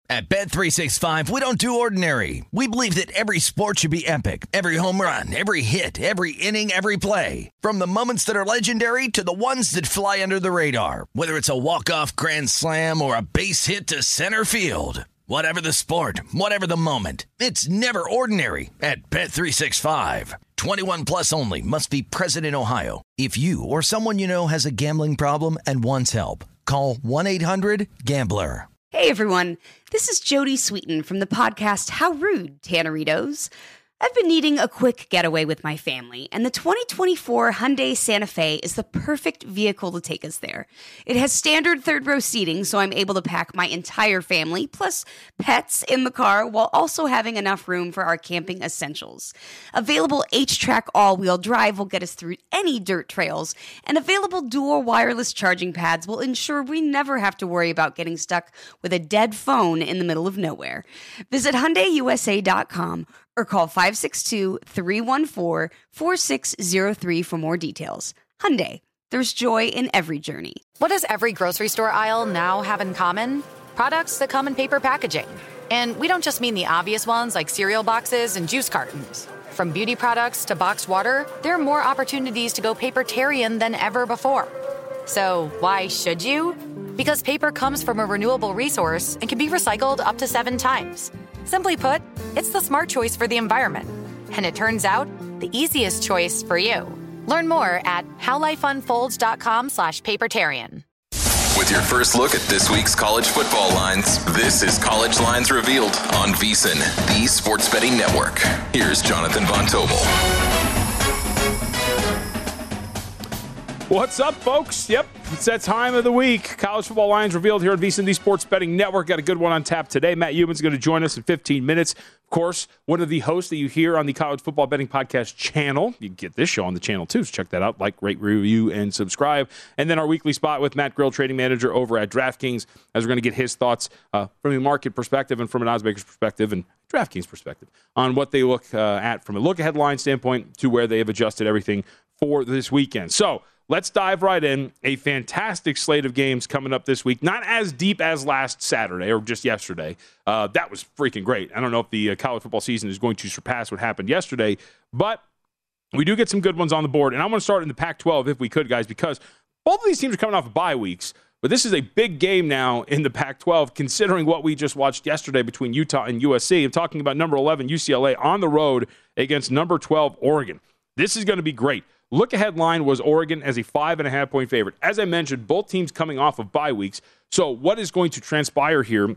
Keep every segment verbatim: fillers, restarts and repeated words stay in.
At Bet three sixty-five, we don't do ordinary. We believe that every sport should be epic. Every home run, every hit, every inning, every play. From the moments that are legendary to the ones that fly under the radar. Whether it's a walk-off grand slam or a base hit to center field. Whatever the sport, whatever the moment. It's never ordinary at Bet three sixty-five. twenty-one plus only. Must be present in Ohio. If you or someone you know has a gambling problem and wants help, call one eight hundred gambler. Hey everyone, this is Jody Sweeten from the podcast How Rude, Tanneritos. I've been needing a quick getaway with my family, and the twenty twenty-four Hyundai Santa Fe is the perfect vehicle to take us there. It has standard third-row seating, so I'm able to pack my entire family, plus pets, in the car, while also having enough room for our camping essentials. Available H-Track all-wheel drive will get us through any dirt trails, and available dual wireless charging pads will ensure we never have to worry about getting stuck with a dead phone in the middle of nowhere. Visit Hyundai U S A dot com or call five six two, three one four, four six zero three for more details. Hyundai, there's joy in every journey. What does every grocery store aisle now have in common? Products that come in paper packaging. And we don't just mean the obvious ones like cereal boxes and juice cartons. From beauty products to boxed water, there are more opportunities to go papertarian than ever before. So why should you? Because paper comes from a renewable resource and can be recycled up to seven times. Simply put, it's the smart choice for the environment. And it turns out, the easiest choice for you. Learn more at howlifeunfolds.com slash papertarian. With your first look at this week's college football lines, this is College Lines Revealed on VSiN, the sports betting network. Here's Jonathan Von Tobel. What's up, folks? Yep, it's that time of the week. College football lines revealed here at VSiN, the Sports Betting Network. Got a good one on tap today. Matt Youmans going to join us in fifteen minutes. Of course, one of the hosts that you hear on the College Football Betting Podcast channel. You can get this show on the channel, too, so check that out. Like, rate, review, and subscribe. And then our weekly spot with Matt Grill, trading manager over at DraftKings, as we're going to get his thoughts uh, from a market perspective and from an oddsmaker's perspective and DraftKings perspective on what they look uh, at from a look-ahead line standpoint to where they have adjusted everything for this weekend. So, let's dive right in. A fantastic slate of games coming up this week. Not as deep as last Saturday or just yesterday. Uh, that was freaking great. I don't know if the uh, college football season is going to surpass what happened yesterday, but we do get some good ones on the board. And I want to start in the Pac twelve if we could, guys, because both of these teams are coming off of bye weeks. But this is a big game now in the Pac twelve, considering what we just watched yesterday between Utah and U S C. I'm talking about number eleven U C L A on the road against number twelve Oregon. This is going to be great. Look-ahead line was Oregon as a five and a half point favorite. As I mentioned, both teams coming off of bye weeks. So what is going to transpire here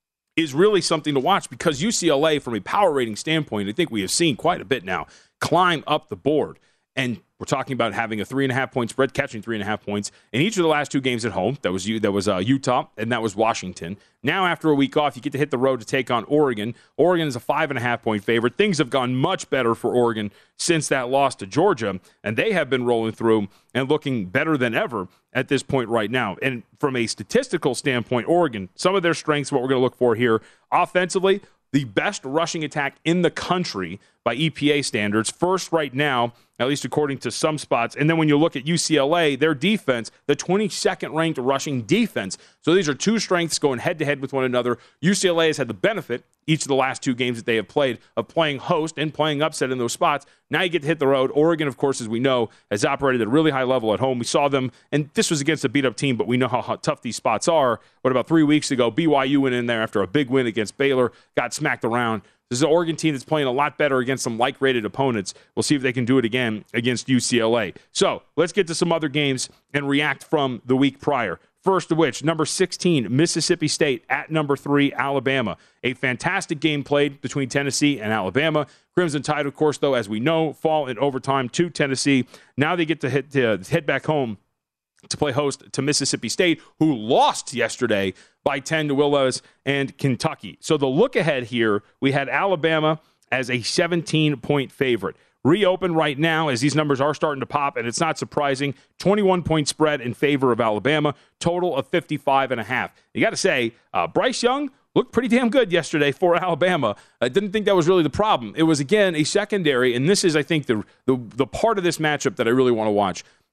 is really something to watch because U C L A, from a power rating standpoint, I think we have seen quite a bit now, climb up the board. And we're talking about having a three and a half point spread, catching three and a half points in each of the last two games at home. That was that was uh, Utah, and that was Washington. Now, after a week off, you get to hit the road to take on Oregon. Oregon is a five and a half point favorite. Things have gone much better for Oregon since that loss to Georgia, and they have been rolling through and looking better than ever at this point right now. And from a statistical standpoint, Oregon, some of their strengths, what we're going to look for here, offensively, the best rushing attack in the country by E P A standards. First right now, at least according to some spots. And then when you look at U C L A, their defense, the twenty-second ranked rushing defense. So these are two strengths going head-to-head with one another. U C L A has had the benefit, each of the last two games that they have played, of playing host and playing upset in those spots. Now you get to hit the road. Oregon, of course, as we know, has operated at a really high level at home. We saw them, and this was against a beat-up team, but we know how, how tough these spots are. What about three weeks ago, B Y U went in there after a big win against Baylor, got smacked around. This is an Oregon team that's playing a lot better against some like-rated opponents. We'll see if they can do it again against U C L A. So let's get to some other games and react from the week prior. First of which, number sixteen, Mississippi State at number three, Alabama. A fantastic game played between Tennessee and Alabama. Crimson Tide, of course, though, as we know, fall in overtime to Tennessee. Now they get to hit, to head back home to play host to Mississippi State, who lost yesterday by ten to Will Levis and Kentucky. So the look ahead here, we had Alabama as a seventeen point favorite. Reopen right now as these numbers are starting to pop, and it's not surprising. twenty-one point spread in favor of Alabama, total of fifty-five and a half. You got to say, uh, Bryce Young looked pretty damn good yesterday for Alabama. I didn't think that was really the problem. It was, again, a secondary, and this is, I think, the the, the part of this matchup that I really want to watch.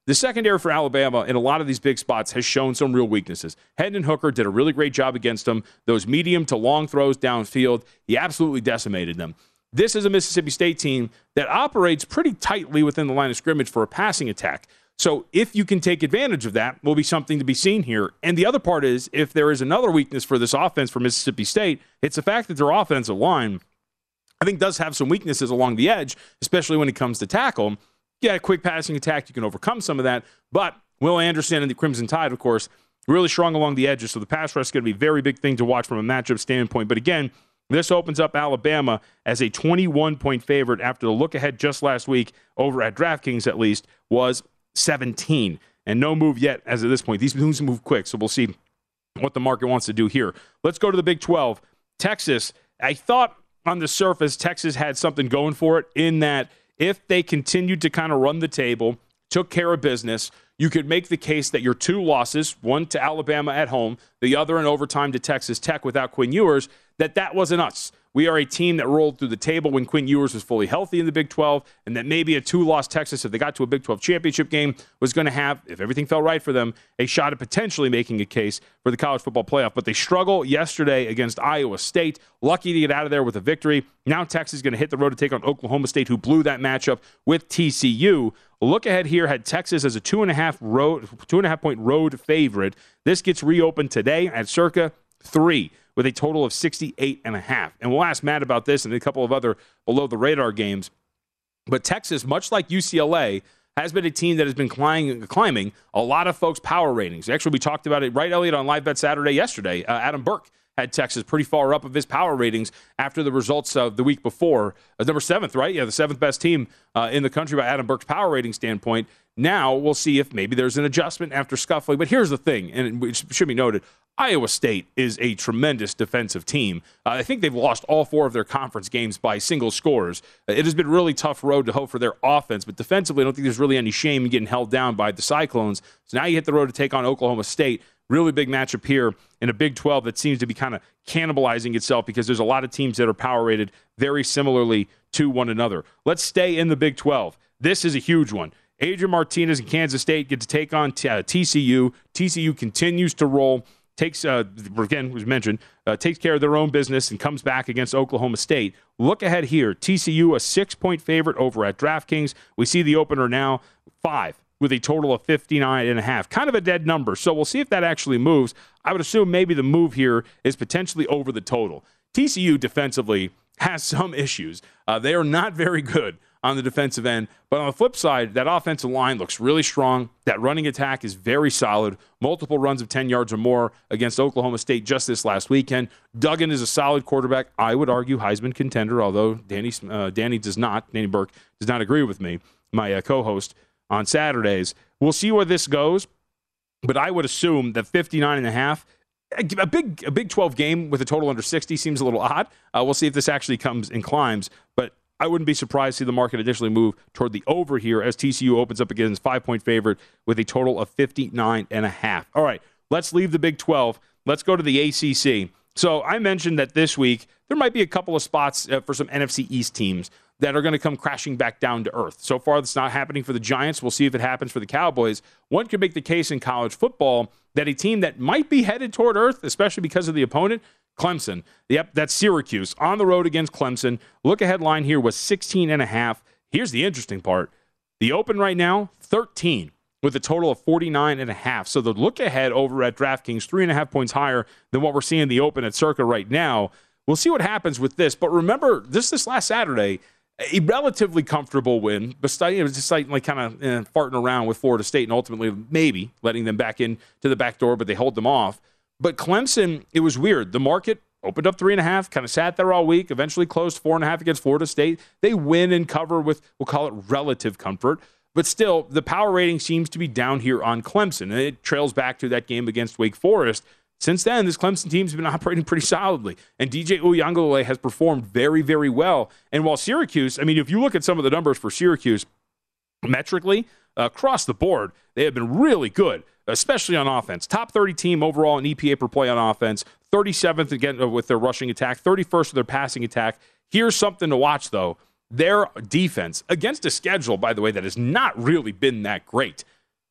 the secondary for Alabama in a lot of these big spots has shown some real weaknesses. Hendon Hooker did a really great job against them. Those medium to long throws downfield, he absolutely decimated them. This is a Mississippi State team that operates pretty tightly within the line of scrimmage for a passing attack. So if you can take advantage of that, will be something to be seen here. And the other part is, if there is another weakness for this offense for Mississippi State, it's the fact that their offensive line, I think, does have some weaknesses along the edge, especially when it comes to tackle. Yeah, a quick passing attack, you can overcome some of that. But Will Anderson and the Crimson Tide, of course, really strong along the edges. So the pass rush is going to be a very big thing to watch from a matchup standpoint. But again, this opens up Alabama as a twenty-one point favorite after the look-ahead just last week over at DraftKings, at least, was seventeen. And no move yet as of this point. These moves move quick, so we'll see what the market wants to do here. Let's go to the Big twelve. Texas, I thought on the surface Texas had something going for it in that if they continued to kind of run the table, took care of business, you could make the case that your two losses, one to Alabama at home, the other in overtime to Texas Tech without Quinn Ewers, that that wasn't us. We are a team that rolled through the table when Quinn Ewers was fully healthy in the Big twelve, and that maybe a two-loss Texas, if they got to a Big twelve championship game, was going to have, if everything fell right for them, a shot at potentially making a case for the college football playoff. But they struggle yesterday against Iowa State. Lucky to get out of there with a victory. Now Texas is going to hit the road to take on Oklahoma State, who blew that matchup with T C U. Look ahead here had Texas as a two and a half road, two and a half point road favorite. This gets reopened today at circa three, with a total of sixty-eight and a half. And we'll ask Matt about this and a couple of other below-the-radar games. But Texas, much like U C L A, has been a team that has been climbing, climbing a lot of folks' power ratings. Actually, we talked about it, right, Elliot, on Live Bet Saturday yesterday. Uh, Adam Burke had Texas pretty far up of his power ratings after the results of the week before. Uh, number seventh, right? Yeah, the seventh best team uh, in the country by Adam Burke's power rating standpoint. Now we'll see if maybe there's an adjustment after scuffling. But here's the thing, and it should be noted, Iowa State is a tremendous defensive team. Uh, I think they've lost all four of their conference games by single scores. Uh, it has been a really tough road to hoe for their offense, but defensively, I don't think there's really any shame in getting held down by the Cyclones. So now you hit the road to take on Oklahoma State. Really big matchup here in a Big twelve that seems to be kind of cannibalizing itself because there's a lot of teams that are power rated very similarly to one another. Let's stay in the Big twelve. This is a huge one. Adrian Martinez and Kansas State get to take on t- uh, T C U. T C U continues to roll. Takes, uh, again, was mentioned, uh, takes care of their own business and comes back against Oklahoma State. Look ahead here. T C U, a six-point favorite over at DraftKings. We see the opener now, five, with a total of fifty-nine and a half. Kind of a dead number, so we'll see if that actually moves. I would assume maybe the move here is potentially over the total. T C U defensively has some issues. Uh, they are not very good on the defensive end. But on the flip side, that offensive line looks really strong. That running attack is very solid. Multiple runs of ten yards or more against Oklahoma State just this last weekend. Duggan is a solid quarterback. I would argue Heisman contender, although Danny uh, Danny does not, Danny Burke does not agree with me, my uh, co-host on Saturdays. We'll see where this goes, but I would assume that fifty-nine and a half, a big a Big twelve game with a total under sixty seems a little odd. Uh, we'll see if this actually comes and climbs, but I wouldn't be surprised to see the market initially move toward the over here as T C U opens up against five-point favorite with a total of fifty-nine and a half. All right, let's leave the Big twelve. Let's go to the A C C. So I mentioned that this week there might be a couple of spots uh, for some N F C East teams that are going to come crashing back down to earth. So far, that's not happening for the Giants. We'll see if it happens for the Cowboys. One could make the case in college football that a team that might be headed toward earth, especially because of the opponent, Clemson. Yep, that's Syracuse on the road against Clemson. Look ahead line here was sixteen and a half. Here's the interesting part. The open right now, thirteen with a total of forty-nine and a half. So the look ahead over at DraftKings, three and a half points higher than what we're seeing the open at Circa right now. We'll see what happens with this. But remember, this this last Saturday, a relatively comfortable win, but it was just like, like kind of eh, farting around with Florida State and ultimately maybe letting them back in to the back door, but they hold them off. But Clemson, it was weird. The market opened up three and a half, kind of sat there all week, eventually closed four and a half against Florida State. They win and cover with, we'll call it relative comfort. But still, the power rating seems to be down here on Clemson. And it trails back to that game against Wake Forest. Since then, this Clemson team's been operating pretty solidly. And D J Uiagalelei has performed very, very well. And while Syracuse, I mean, if you look at some of the numbers for Syracuse, metrically, uh, across the board, they have been really good, especially on offense. Top thirty team overall in E P A per play on offense, thirty-seventh again with their rushing attack, thirty-first with their passing attack. Here's something to watch, though. Their defense, against a schedule, by the way, that has not really been that great.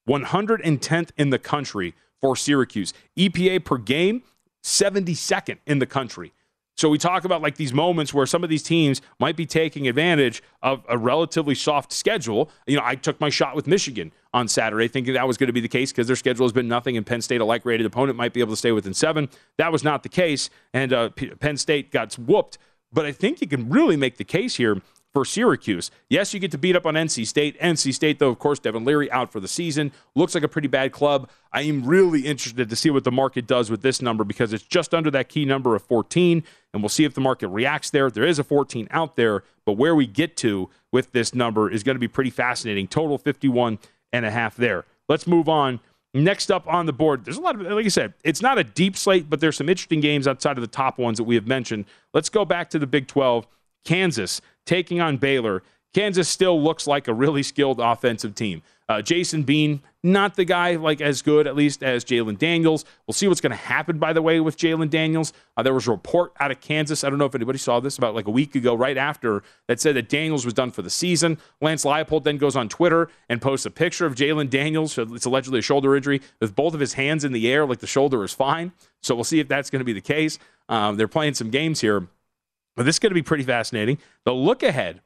one hundred tenth in the country for Syracuse. E P A per game, seventy-second in the country. So we talk about like these moments where some of these teams might be taking advantage of a relatively soft schedule. You know, I took my shot with Michigan on Saturday thinking that was going to be the case because their schedule has been nothing, and Penn State, a like-rated opponent, might be able to stay within seven. That was not the case, and uh, P- Penn State got whooped. But I think you can really make the case here for Syracuse. Yes, you get to beat up on N C State. N C State, though, of course, Devin Leary out for the season. Looks like a pretty bad club. I am really interested to see what the market does with this number because it's just under that key number of fourteen, and we'll see if the market reacts there. There is a fourteen out there, but where we get to with this number is going to be pretty fascinating. Total fifty-one and a half there. Let's move on. Next up on the board, there's a lot of, like I said, it's not a deep slate, but there's some interesting games outside of the top ones that we have mentioned. Let's go back to the Big twelve. Kansas taking on Baylor. Kansas still looks like a really skilled offensive team. Uh, Jason Bean, not the guy like as good, at least, as Jalen Daniels. We'll see what's going to happen, by the way, with Jalen Daniels. Uh, there was a report out of Kansas. I don't know if anybody saw this about like a week ago, right after, that said that Daniels was done for the season. Lance Leipold then goes on Twitter and posts a picture of Jalen Daniels. It's allegedly a shoulder injury with both of his hands in the air, like the shoulder is fine. So we'll see if that's going to be the case. Um, they're playing some games here. But this is going to be pretty fascinating. The look ahead,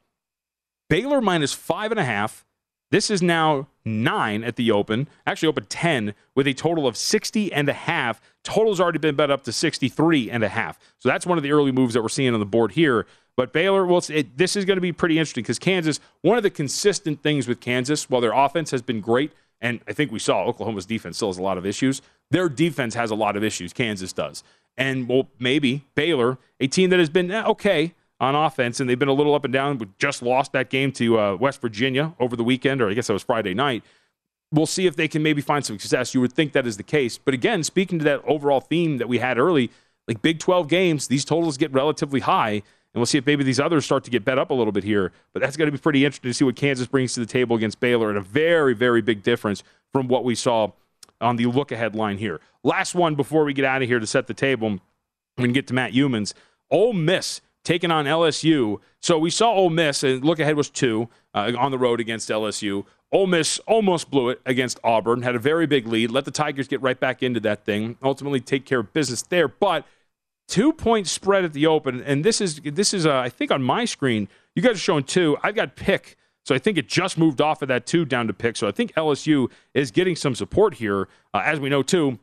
Baylor minus five and a half. This is now nine at the open, actually open ten with a total of sixty and a half. Total's already been bet up to sixty-three and a half. So that's one of the early moves that we're seeing on the board here. But Baylor, well, it, this is going to be pretty interesting because Kansas, one of the consistent things with Kansas, while their offense has been great, and I think we saw Oklahoma's defense still has a lot of issues, their defense has a lot of issues. Kansas does. And, well, maybe Baylor, a team that has been okay on offense, and they've been a little up and down. We just lost that game to uh, West Virginia over the weekend, or I guess that was Friday night. We'll see if they can maybe find some success. You would think that is the case. But, again, speaking to that overall theme that we had early, like Big twelve games, these totals get relatively high, and we'll see if maybe these others start to get bet up a little bit here. But that's going to be pretty interesting to see what Kansas brings to the table against Baylor, and a very, very big difference from what we saw on the look-ahead line here. Last one before we get out of here to set the table. We can get to Matt Youmans. Ole Miss taking on L S U. So we saw Ole Miss, and look-ahead was two uh, on the road against L S U. Ole Miss almost blew it against Auburn, had a very big lead, let the Tigers get right back into that thing, ultimately take care of business there. But two-point spread at the open, and this is, this is uh, I think on my screen, you guys are showing two. I've got pick. So I think it just moved off of that two down to pick. So I think L S U is getting some support here. Uh, as we know, too,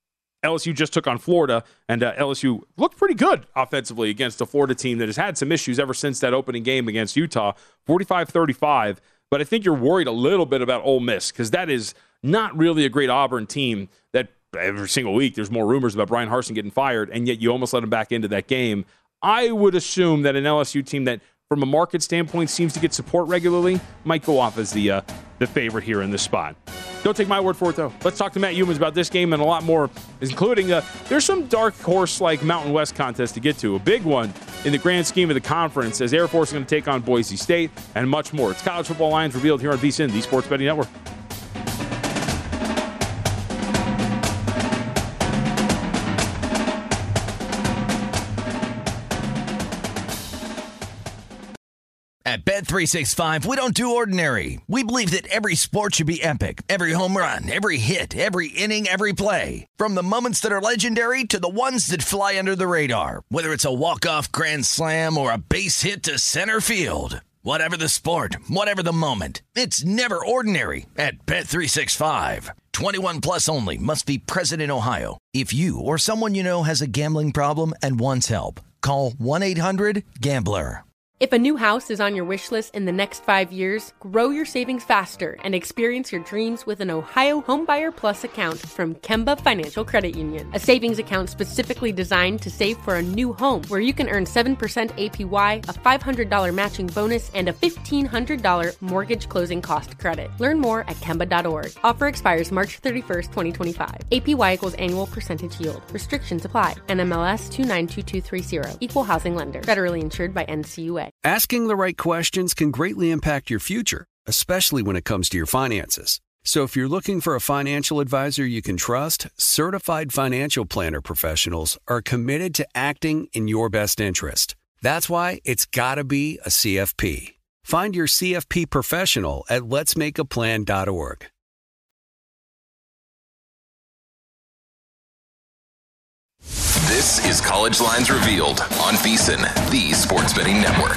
L S U just took on Florida, and uh, L S U looked pretty good offensively against a Florida team that has had some issues ever since that opening game against Utah, forty-five thirty-five. But I think you're worried a little bit about Ole Miss because that is not really a great Auburn team that every single week there's more rumors about Brian Harsin getting fired, and yet you almost let him back into that game. I would assume that an L S U team that, from a market standpoint, seems to get support regularly, might go off as the uh, the favorite here in this spot. Don't take my word for it, though. Let's talk to Matt Youmans about this game and a lot more, including uh, there's some dark horse-like Mountain West contest to get to. A big one in the grand scheme of the conference as Air Force is going to take on Boise State and much more. It's College Football Lines revealed here on VSiN, the Sports Betting Network. At Bet three sixty-five, we don't do ordinary. We believe that every sport should be epic. Every home run, every hit, every inning, every play. From the moments that are legendary to the ones that fly under the radar. Whether it's a walk-off grand slam or a base hit to center field. Whatever the sport, whatever the moment. It's never ordinary at Bet three sixty-five. twenty-one plus only. Must be present in Ohio. If you or someone you know has a gambling problem and wants help, call one eight hundred gambler. If a new house is on your wish list in the next five years, grow your savings faster and experience your dreams with an Ohio Homebuyer Plus account from Kemba Financial Credit Union. A savings account specifically designed to save for a new home, where you can earn seven percent A P Y, a five hundred dollars matching bonus, and a fifteen hundred dollars mortgage closing cost credit. Learn more at Kemba dot org. Offer expires March thirty-first, twenty twenty-five. A P Y equals annual percentage yield. Restrictions apply. N M L S two nine two two three zero. Equal housing lender. Federally insured by N C U A. Asking the right questions can greatly impact your future, especially when it comes to your finances. So if you're looking for a financial advisor you can trust, certified financial planner professionals are committed to acting in your best interest. That's why it's got to be a C F P. Find your C F P professional at lets make a plan dot org. This is College Lines Revealed on VSiN, the Sports Betting Network.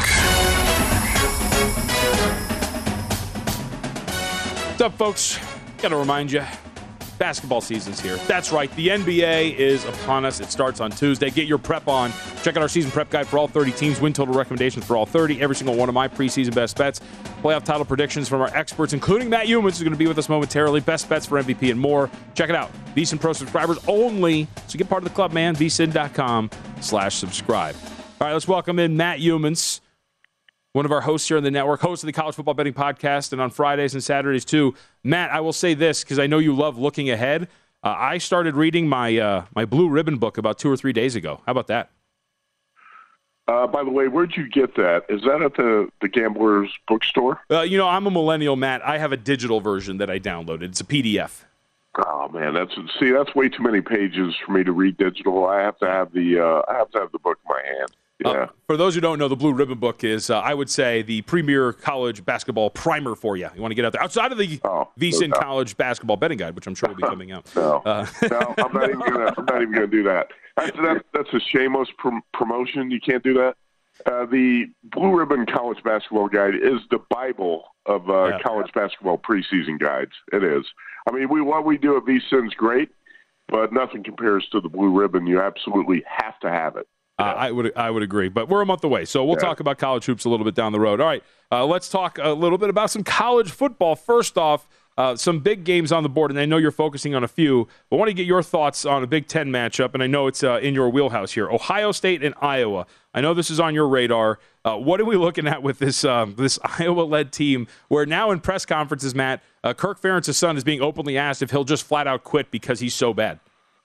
What's up, folks? Got to remind you, basketball season's here. That's right, the N B A is upon us. It starts on Tuesday. Get your prep on. Check out our season prep guide for all thirty teams, win total recommendations for all thirty, every single one of my preseason best bets, playoff title predictions from our experts, including Matt Youmans, who's going to be with us momentarily, best bets for M V P and more. Check it out. VSiN Pro subscribers only, so get part of the club, man. VSiN.com slash subscribe. All right, let's welcome in Matt Youmans, one of our hosts here on the network, host of the College Football Betting Podcast, and on Fridays and Saturdays, too. Matt, I will say this, because I know you love looking ahead. Uh, I started reading my uh, my Blue Ribbon book about two or three days ago. How about that? Uh, by the way, where'd you get that? Is that at the, the Gambler's Bookstore? Uh, you know, I'm a millennial, Matt. I have a digital version that I downloaded. It's a P D F. Oh man, that's see, that's way too many pages for me to read digital. I have to have the uh, I have to have the book in my hand. Yeah. Uh, for those who don't know, the Blue Ribbon book is, uh, I would say, the premier college basketball primer for you. You want to get out there. Outside of the oh, VSiN no. College Basketball Betting Guide, which I'm sure will be coming out. no, uh, no, I'm not even gonna. I'm not even gonna do that. That's that, that's a shameless prom- promotion. You can't do that. Uh, the Blue Ribbon College Basketball Guide is the Bible of uh, yeah. college basketball preseason guides. It is. I mean, we what we do at VSiN is great, but nothing compares to the Blue Ribbon. You absolutely have to have it. Uh, I would I would agree, but we're a month away, so we'll yeah. talk about college hoops a little bit down the road. All right, uh, let's talk a little bit about some college football. First off, uh, some big games on the board, and I know you're focusing on a few, but I want to get your thoughts on a Big Ten matchup, and I know it's uh, in your wheelhouse here. Ohio State and Iowa. I know this is on your radar. Uh, what are we looking at with this um, this Iowa-led team, where now in press conferences, Matt, uh, Kirk Ferentz's son is being openly asked if he'll just flat out quit because he's so bad?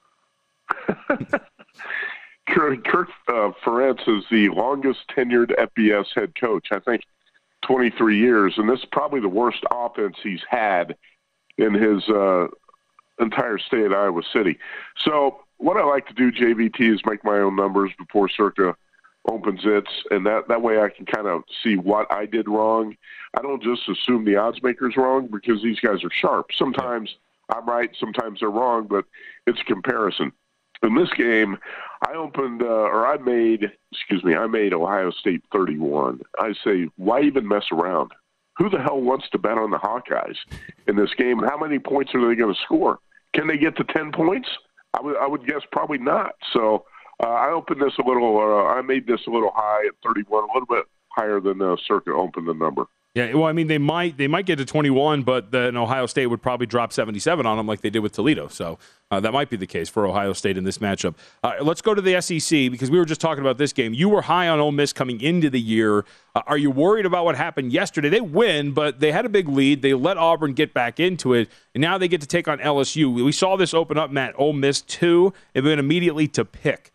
Kirk, Kirk uh, Ferentz is the longest tenured F B S head coach, I think twenty-three years, and this is probably the worst offense he's had in his uh, entire stay at Iowa City. So what I like to do, J V T, is make my own numbers before Circa opens it, and that, that way I can kind of see what I did wrong. I don't just assume the odds maker's wrong, because these guys are sharp. Sometimes I'm right, sometimes they're wrong, but it's a comparison. In this game, I opened, uh, or I made, excuse me, I made Ohio State thirty-one. I say, why even mess around? Who the hell wants to bet on the Hawkeyes in this game? How many points are they going to score? Can they get to ten points? I would, I would guess probably not. So uh, I opened this a little, uh, I made this a little high at thirty-one, a little bit higher than uh, Circa opened the number. Yeah, well, I mean, they might they might get to twenty-one, but then Ohio State would probably drop seventy-seven on them like they did with Toledo. So uh, that might be the case for Ohio State in this matchup. Uh, let's go to the S E C, because we were just talking about this game. You were high on Ole Miss coming into the year. Uh, are you worried about what happened yesterday? They win, but they had a big lead. They let Auburn get back into it, and now they get to take on L S U. We saw this open up, Matt. Ole Miss two, and then immediately to pick.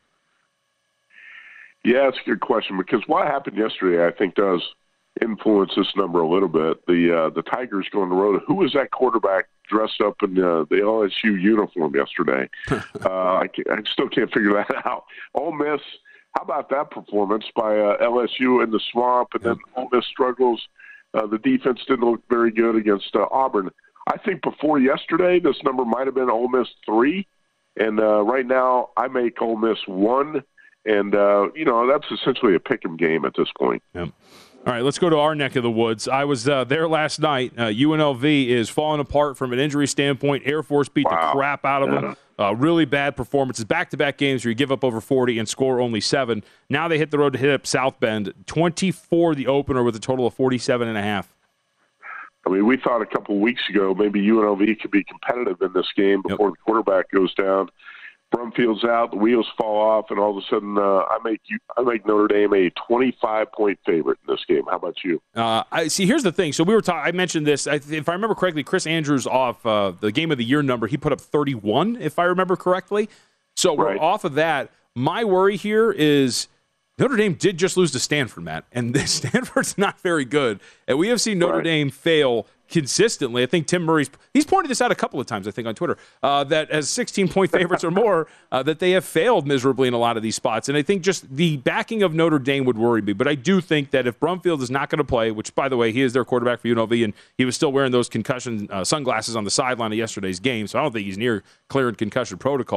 Yeah, that's a good question, because what happened yesterday, I think, does influence this number a little bit. The uh, the Tigers go on the road. Who was that quarterback dressed up in uh, the L S U uniform yesterday? uh, I, I still can't figure that out. Ole Miss, how about that performance by uh, L S U in the swamp, and then Ole Miss struggles. Uh, the defense didn't look very good against uh, Auburn. I think before yesterday, this number might have been Ole Miss three, and uh, right now I make Ole Miss one, and uh, you know that's essentially a pick'em game at this point. Yep. All right, let's go to our neck of the woods. I was uh, there last night. Uh, U N L V is falling apart from an injury standpoint. Air Force beat wow. the crap out of yeah. them. Uh, really bad performances. Back-to-back games where you give up over forty and score only seven. Now they hit the road to hit up South Bend. twenty-four the opener with a total of forty-seven and a half. I mean, we thought a couple of weeks ago maybe U N L V could be competitive in this game before yep. the quarterback goes down. Brumfield's out, the wheels fall off, and all of a sudden, uh, I make you, I make Notre Dame a twenty-five point favorite in this game. How about you? Uh, I see. Here's the thing. So we were talking. I mentioned this. I, if I remember correctly, Chris Andrews off uh, the Game of the Year number. He put up thirty-one, if I remember correctly. So right. we're off of that. My worry here is Notre Dame did just lose to Stanford, Matt, and Stanford's not very good. And we have seen Notre right. Dame fail consistently. I think Tim Murray's he's pointed this out a couple of times, I think, on Twitter, uh, that as sixteen-point favorites or more, uh, that they have failed miserably in a lot of these spots. And I think just the backing of Notre Dame would worry me. But I do think that if Brumfield is not going to play, which, by the way, he is their quarterback for U N L V, and he was still wearing those concussion uh, sunglasses on the sideline of yesterday's game, so I don't think he's near clearing concussion protocol.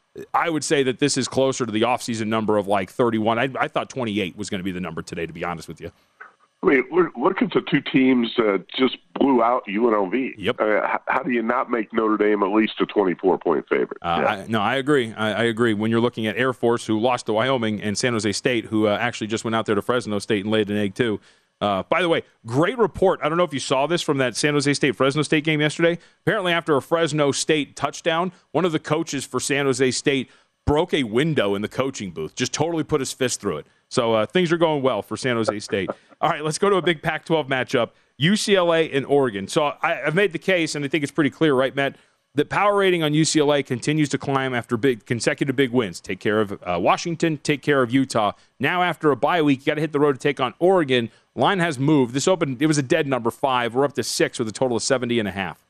I would say that this is closer to the offseason number of like thirty-one. I, I thought twenty-eight was going to be the number today, to be honest with you. I mean, look, look at the two teams that just blew out U N L V. Yep. Uh, how do you not make Notre Dame at least a twenty-four point favorite? Uh, yeah. I, no, I agree. I, I agree. When you're looking at Air Force, who lost to Wyoming, and San Jose State, who uh, actually just went out there to Fresno State and laid an egg too. Uh, by the way, great report. I don't know if you saw this from that San Jose State-Fresno State game yesterday. Apparently, after a Fresno State touchdown, one of the coaches for San Jose State broke a window in the coaching booth, just totally put his fist through it. So uh, things are going well for San Jose State. All right, let's go to a big Pac twelve matchup, U C L A and Oregon. So I, I've made the case, and I think it's pretty clear, right, Matt, that power rating on U C L A continues to climb after big consecutive big wins. Take care of uh, Washington, take care of Utah. Now after a bye week, you got to hit the road to take on Oregon. Line has moved. This opened, it was a dead number five. We're up to six with a total of seventy and a half.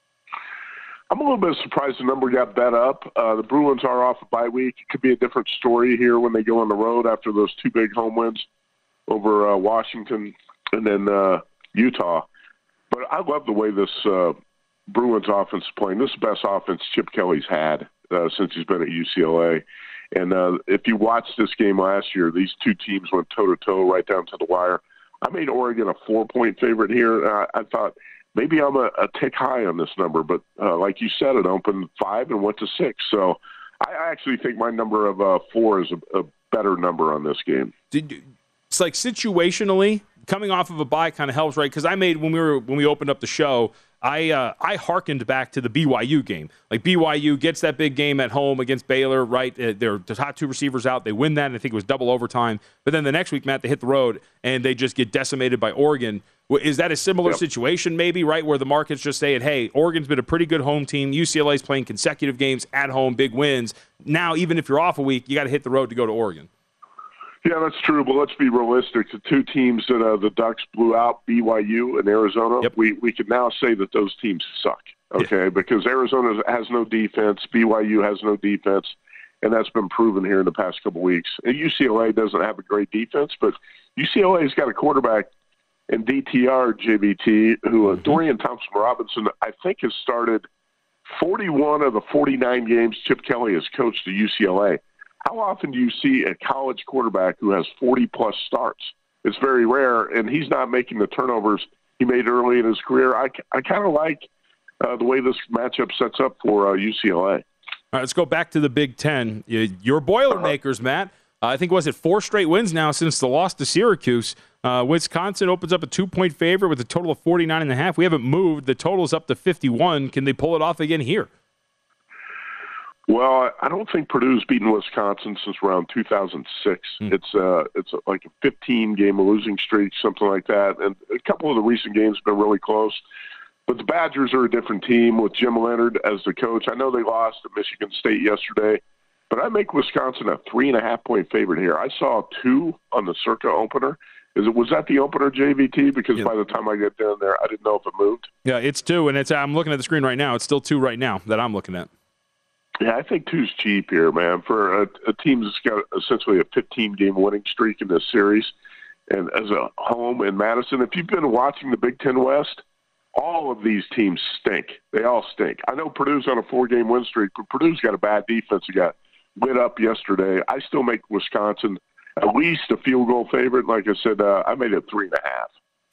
I'm a little bit surprised the number got bet up. Uh, the Bruins are off a bye week. It could be a different story here when they go on the road after those two big home wins over uh, Washington and then uh, Utah. But I love the way this uh, Bruins offense is playing. This is the best offense Chip Kelly's had uh, since he's been at U C L A. And uh, if you watched this game last year, these two teams went toe-to-toe right down to the wire. I made Oregon a four-point favorite here. Uh, I thought maybe I'm a, a tick high on this number, but uh, like you said, it opened five and went to six. So I actually think my number of uh, four is a, a better number on this game. Did, it's like situationally, coming off of a bye kind of helps, right? Because I made, when we were when we opened up the show, I uh, I hearkened back to the B Y U game. Like B Y U gets that big game at home against Baylor, right? They're the top two receivers out. They win that, and I think it was double overtime. But then the next week, Matt, they hit the road, and they just get decimated by Oregon. Is that a similar yep. situation maybe, right, where the market's just saying, hey, Oregon's been a pretty good home team. U C L A's playing consecutive games at home, big wins. Now, even if you're off a week, you got to hit the road to go to Oregon. Yeah, that's true, but let's be realistic. The two teams that uh, the Ducks blew out, B Y U and Arizona, yep. we, we can now say that those teams suck, okay? Yeah. Because Arizona has no defense, B Y U has no defense, and that's been proven here in the past couple weeks. And U C L A doesn't have a great defense, but U C L A's got a quarterback in D T R, J B T, who uh, Dorian Thompson-Robinson, I think, has started forty-one of the forty-nine games Chip Kelly has coached at U C L A. How often do you see a college quarterback who has forty-plus starts? It's very rare, and he's not making the turnovers he made early in his career. I, I kind of like uh, the way this matchup sets up for uh, U C L A. All right, let's go back to the Big Ten. Your Boilermakers, Matt. Uh, I think, was it four straight wins now since the loss to Syracuse? Uh, Wisconsin opens up a two-point favorite with a total of forty-nine and a half. We haven't moved. The total's up to fifty-one. Can they pull it off again here? Well, I don't think Purdue's beaten Wisconsin since around two thousand six. Mm. It's uh, it's like a fifteen-game losing streak, something like that. And a couple of the recent games have been really close. But the Badgers are a different team with Jim Leonard as the coach. I know they lost to Michigan State yesterday, but I make Wisconsin a three-and-a-half-point favorite here. I saw two on the Circa opener. Is it was that the opener, J V T? Because yeah. by the time I get down there, I didn't know if it moved. Yeah, it's two, and it's I'm looking at the screen right now. It's still two right now that I'm looking at. Yeah, I think two's cheap here, man, for a, a team that's got essentially a fifteen-game winning streak in this series. And as a home in Madison, if you've been watching the Big Ten West, all of these teams stink. They all stink. I know Purdue's on a four-game win streak, but Purdue's got a bad defense. It got lit up yesterday. I still make Wisconsin at least a field goal favorite. Like I said, uh, I made it three and a half.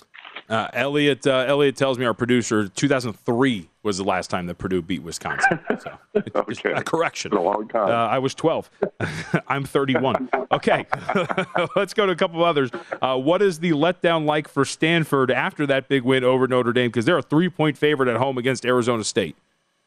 Uh, Elliot uh, Elliot tells me, our producer, two thousand three was the last time that Purdue beat Wisconsin. So, okay. A correction. It's been a long time. Uh, I was twelve. I'm thirty-one. Okay, let's go to a couple of others. Uh, what is the letdown like for Stanford after that big win over Notre Dame? Because they're a three-point favorite at home against Arizona State.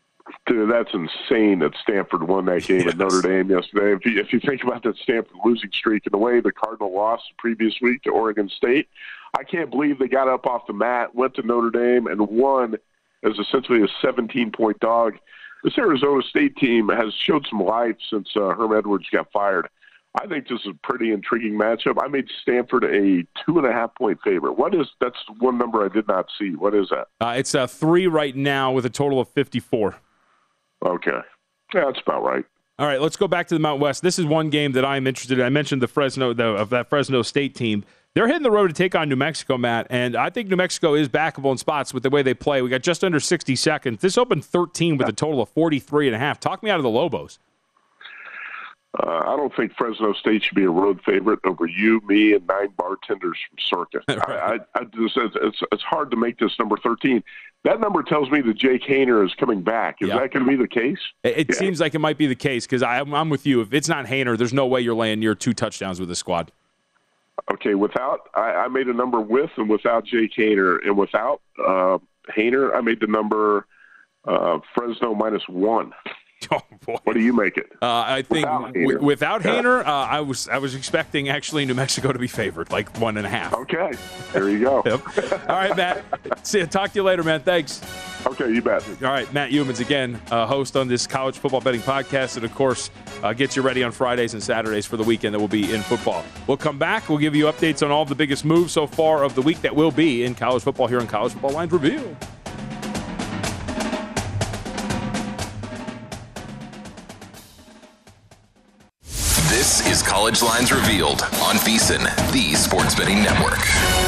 Dude, that's insane that Stanford won that game yes. at Notre Dame yesterday. If you, if you think about that Stanford losing streak and the way the Cardinal lost the previous week to Oregon State, I can't believe they got up off the mat, went to Notre Dame, and won as essentially a seventeen-point dog. This Arizona State team has showed some life since uh, Herm Edwards got fired. I think this is a pretty intriguing matchup. I made Stanford a two-and-a-half-point favorite. What is – that's one number I did not see. What is that? Uh, it's a three right now with a total of fifty-four. Okay. Yeah, that's about right. All right, let's go back to the Mountain West. This is one game that I'm interested in. I mentioned the Fresno, the, of that Fresno State team. They're hitting the road to take on New Mexico, Matt, and I think New Mexico is backable in spots with the way they play. We got just under sixty seconds. This opened thirteen with a total of forty-three and a half. Talk me out of the Lobos. Uh, I don't think Fresno State should be a road favorite over you, me, and nine bartenders from Circa. Right. I, I, I just, it's, it's hard to make this number thirteen. That number tells me that Jake Haener is coming back. Is yeah. that going to be the case? It, it yeah. seems like it might be the case because I'm, I'm with you. If it's not Haener, there's no way you're laying near two touchdowns with this squad. Okay, without I, I made a number with and without Jake Haener, and without uh, Haener, I made the number uh, Fresno minus one. Oh boy! What do you make it? Uh, I think without w- Haener, without Haener uh, I was I was expecting actually New Mexico to be favored, like one and a half. Okay, there you go. Yep. All right, Matt. See you. Talk to you later, man. Thanks. Okay, you bet. All right, Matt Youmans again, uh, host on this college football betting podcast, and of course, uh, gets you ready on Fridays and Saturdays for the weekend that will be in football. We'll come back. We'll give you updates on all the biggest moves so far of the week that will be in college football here on College Football Lines Revealed. This is College Lines Revealed on VSiN, the Sports Betting Network.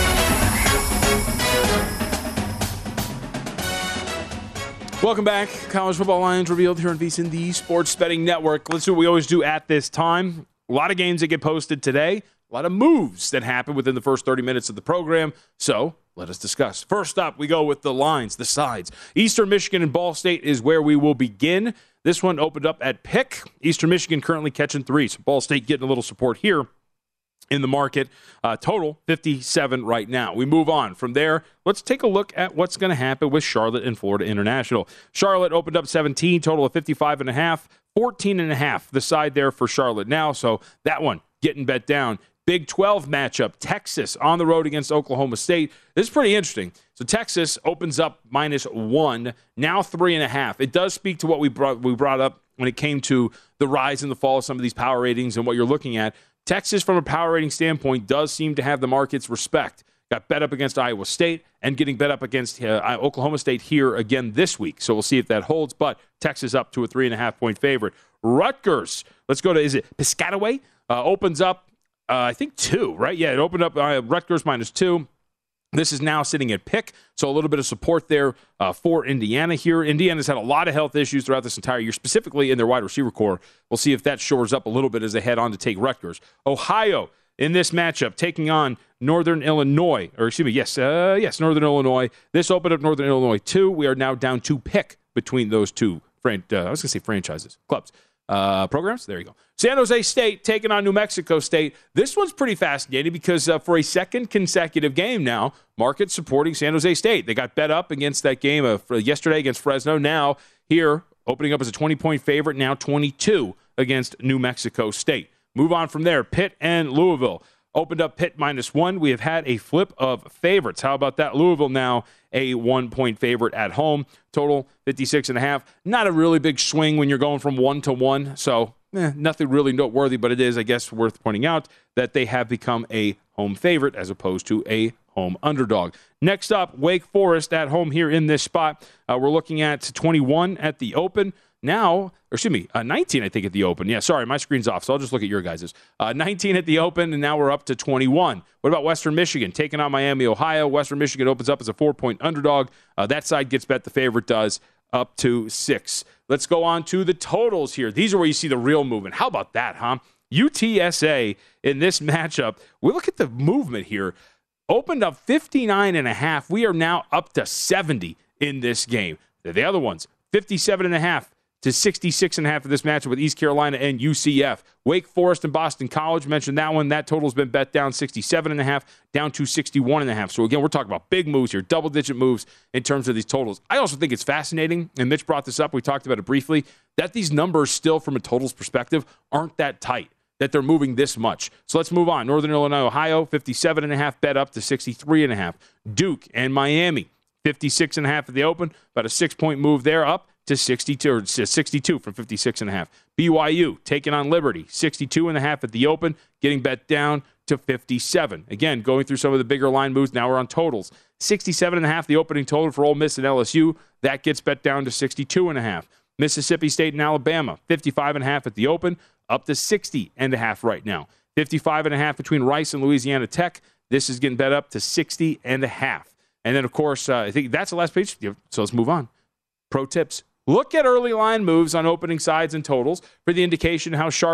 Welcome back. College Football Lines Revealed here on VSiN, the Sports Betting Network. Let's do what we always do at this time. A lot of games that get posted today. A lot of moves that happen within the first thirty minutes of the program. So let us discuss. First up, we go with the lines, the sides. Eastern Michigan and Ball State is where we will begin. This one opened up at pick. Eastern Michigan currently catching three. So Ball State getting a little support here in the market. Uh, total fifty-seven right now. We move on from there. Let's take a look at what's going to happen with Charlotte and Florida International. Charlotte opened up seventeen, total of fifty-five and a half, fourteen and a half the side there for Charlotte now. So that one getting bet down. Big twelve matchup, Texas on the road against Oklahoma State. This is pretty interesting. So Texas opens up minus one, now three and a half. It does speak to what we brought we brought up when it came to the rise and the fall of some of these power ratings and what you're looking at. Texas, from a power rating standpoint, does seem to have the market's respect. Got bet up against Iowa State and getting bet up against uh, Oklahoma State here again this week. So we'll see if that holds. But Texas up to a three and a half point favorite. Rutgers, let's go to, is it Piscataway? Uh, opens up. Uh, I think two, right? Yeah, it opened up uh, Rutgers minus two. This is now sitting at pick, so a little bit of support there uh, for Indiana here. Indiana's had a lot of health issues throughout this entire year, specifically in their wide receiver core. We'll see if that shores up a little bit as they head on to take Rutgers. Ohio in this matchup taking on Northern Illinois, or excuse me, yes, uh, yes, Northern Illinois. This opened up Northern Illinois two. We are now down to pick between those two. Fran- uh, I was going to say franchises, clubs. Uh, programs? There you go. San Jose State taking on New Mexico State. This one's pretty fascinating because uh, for a second consecutive game now, market supporting San Jose State. They got bet up against that game of, uh, yesterday against Fresno. Now here, opening up as a twenty-point favorite, now twenty-two against New Mexico State. Move on from there. Pitt and Louisville. Opened up Pitt minus one. We have had a flip of favorites. How about that? Louisville now a one-point favorite at home. Total fifty-six and a half. Not a really big swing when you're going from one to one. So eh, nothing really noteworthy, but it is, I guess, worth pointing out that they have become a home favorite as opposed to a home underdog. Next up, Wake Forest at home here in this spot. Uh, we're looking at twenty-one at the open. Now, or excuse me, uh, nineteen, I think, at the open. Yeah, sorry, my screen's off, so I'll just look at your guys'. Uh, nineteen at the open, and now we're up to twenty-one. What about Western Michigan? Taking on Miami, Ohio. Western Michigan opens up as a four-point underdog. Uh, that side gets bet. The favorite does up to six. Let's go on to the totals here. These are where you see the real movement. How about that, huh? U T S A in this matchup. We look at the movement here. Opened up fifty-nine and a half. We are now up to seventy in this game. The other ones, fifty-seven and a half to sixty-six and a half of this matchup with East Carolina and U C F. Wake Forest and Boston College, mentioned that one. That total's been bet down sixty-seven and a half, down to sixty-one and a half. So again, we're talking about big moves here, double-digit moves in terms of these totals. I also think it's fascinating, and Mitch brought this up, we talked about it briefly, that these numbers still, from a totals perspective, aren't that tight, that they're moving this much. So let's move on. Northern Illinois, Ohio, fifty-seven and a half, bet up to sixty-three and a half. Duke and Miami, fifty-six and a half at the open, about a six-point move there, up to sixty-two, or sixty-two from fifty-six and a half. B Y U taking on Liberty, sixty-two and a half at the open, getting bet down to fifty-seven. Again, going through some of the bigger line moves. Now we're on totals. sixty-seven and a half, the opening total for Ole Miss and L S U. That gets bet down to sixty-two and a half. Mississippi State and Alabama, fifty-five and a half at the open, up to sixty and a half right now. fifty-five and a half between Rice and Louisiana Tech. This is getting bet up to sixty and a half. And then, of course, uh, I think that's the last page. So let's move on. Pro tips. Look at early line moves on opening sides and totals for the indication how sharps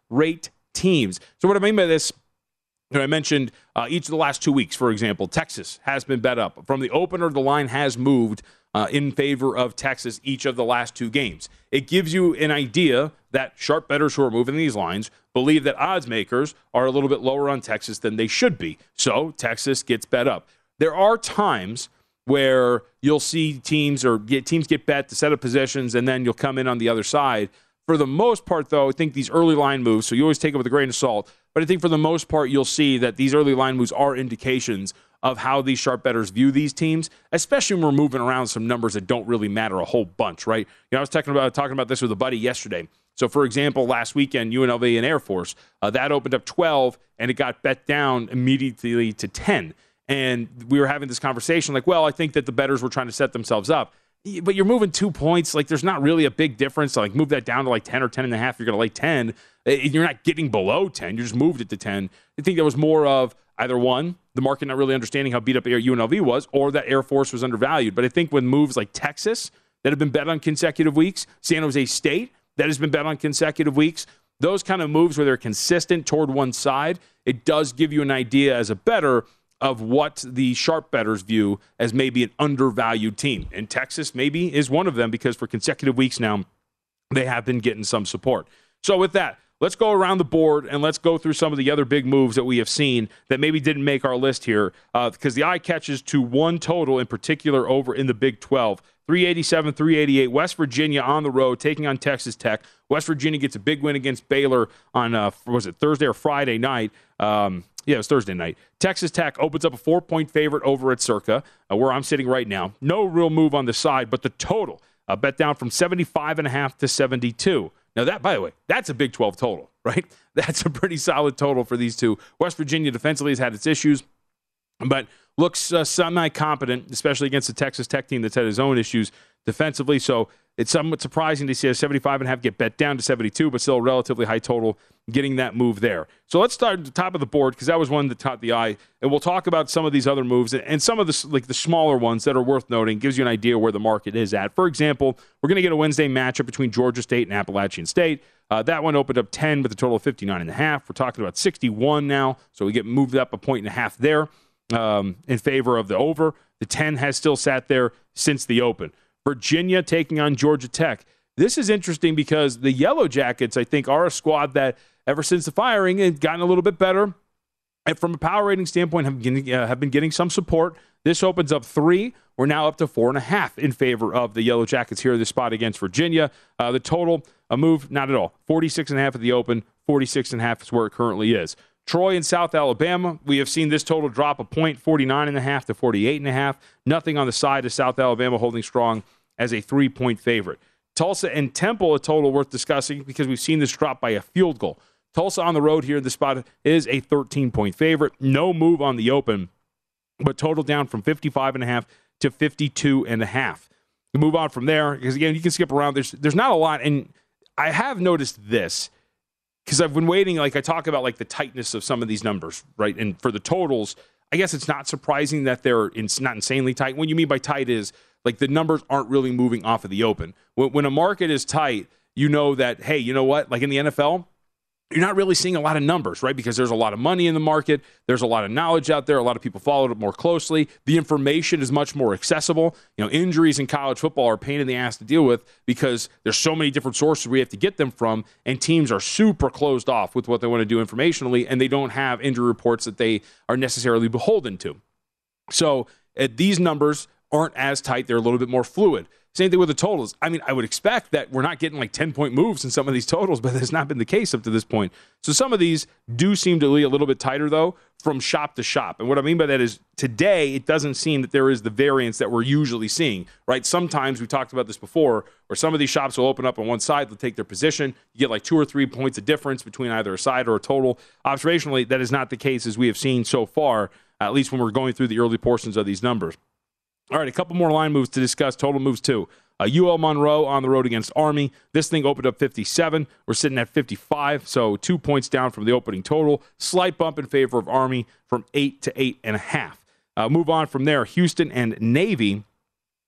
rate teams. So what I mean by this, you know, I mentioned uh, each of the last two weeks, for example, Texas has been bet up. From the opener, the line has moved uh, in favor of Texas each of the last two games. It gives you an idea that sharp bettors who are moving these lines believe that odds makers are a little bit lower on Texas than they should be. So Texas gets bet up. There are times where you'll see teams or get teams get bet to set up positions, and then you'll come in on the other side. For the most part, though, I think these early line moves, so you always take it with a grain of salt, but I think for the most part, you'll see that these early line moves are indications of how these sharp bettors view these teams, especially when we're moving around some numbers that don't really matter a whole bunch, right? You know, I was talking about talking about this with a buddy yesterday. So, for example, last weekend, U N L V and Air Force, uh, that opened up twelve, and it got bet down immediately to ten. And we were having this conversation like, well, I think that the bettors were trying to set themselves up. But you're moving two points. Like, there's not really a big difference. So, like, move that down to like ten or ten and a half. You're going to lay ten. You're not getting below ten. You just moved it to ten. I think there was more of either one, the market not really understanding how beat up U N L V was, or that Air Force was undervalued. But I think when moves like Texas that have been bet on consecutive weeks, San Jose State that has been bet on consecutive weeks, those kind of moves where they're consistent toward one side, it does give you an idea as a bettor of what the sharp bettors view as maybe an undervalued team. And Texas maybe is one of them because for consecutive weeks now, they have been getting some support. So with that, let's go around the board and let's go through some of the other big moves that we have seen that maybe didn't make our list here uh, because the eye catches to one total in particular over in the Big twelve. three eighty-seven, three eighty-eight, West Virginia on the road taking on Texas Tech. West Virginia gets a big win against Baylor on, uh, was it Thursday or Friday night? Um, yeah, it was Thursday night. Texas Tech opens up a four-point favorite over at Circa, uh, where I'm sitting right now. No real move on the side, but the total uh, bet down from seventy-five and a half to seventy-two. Now, that, by the way, that's a Big twelve total, right? That's a pretty solid total for these two. West Virginia defensively has had its issues, but looks uh, semi-competent, especially against the Texas Tech team that's had his own issues defensively. So it's somewhat surprising to see a seventy-five and a half get bet down to seventy-two, but still a relatively high total getting that move there. So let's start at the top of the board because that was one that caught the eye. And we'll talk about some of these other moves and some of the, like the smaller ones that are worth noting. Gives you an idea where the market is at. For example, we're going to get a Wednesday matchup between Georgia State and Appalachian State. Uh, that one opened up ten with a total of fifty-nine and a half. We're talking about sixty-one now, so we get moved up a point and a half there um, in favor of the over. The ten has still sat there since the open. Virginia taking on Georgia Tech. This is interesting because the Yellow Jackets, I think, are a squad that ever since the firing have gotten a little bit better. And from a power rating standpoint, have been, uh, have been getting some support. This opens up three. We're now up to four and a half in favor of the Yellow Jackets here in this spot against Virginia. Uh, the total, a move, not at all. forty-six and a half at the open, forty-six and a half is where it currently is. Troy and South Alabama, we have seen this total drop a point, forty-nine and a half to forty-eight and a half. Nothing on the side of South Alabama holding strong as a three-point favorite. Tulsa and Temple, a total worth discussing because we've seen this drop by a field goal. Tulsa on the road here in the spot is a thirteen-point favorite. No move on the open, but total down from fifty-five and a half to fifty-two and a half. You move on from there because, again, you can skip around. There's, there's not a lot, and I have noticed this because I've been waiting, like I talk about like the tightness of some of these numbers, right? And for the totals, I guess it's not surprising that they're in, not insanely tight. What you mean by tight is like the numbers aren't really moving off of the open. When, when a market is tight, you know that, hey, you know what? Like in the N F L, you're not really seeing a lot of numbers, right? Because there's a lot of money in the market. There's a lot of knowledge out there. A lot of people follow it more closely. The information is much more accessible. You know, injuries in college football are a pain in the ass to deal with because there's so many different sources we have to get them from, and teams are super closed off with what they want to do informationally, and they don't have injury reports that they are necessarily beholden to. So uh, these numbers aren't as tight. They're a little bit more fluid. Same thing with the totals. I mean, I would expect that we're not getting like ten-point moves in some of these totals, but that's not been the case up to this point. So some of these do seem to be a little bit tighter, though, from shop to shop. And what I mean by that is today it doesn't seem that there is the variance that we're usually seeing, right? Sometimes, we talked about this before, where some of these shops will open up on one side, they'll take their position, you get like two or three points of difference between either a side or a total. Observationally, that is not the case as we have seen so far, at least when we're going through the early portions of these numbers. All right, a couple more line moves to discuss. Total moves, too. Uh, U L Monroe on the road against Army. This thing opened up fifty-seven. We're sitting at fifty-five, so two points down from the opening total. Slight bump in favor of Army from eight to eight and a half. Uh, move on from there. Houston and Navy.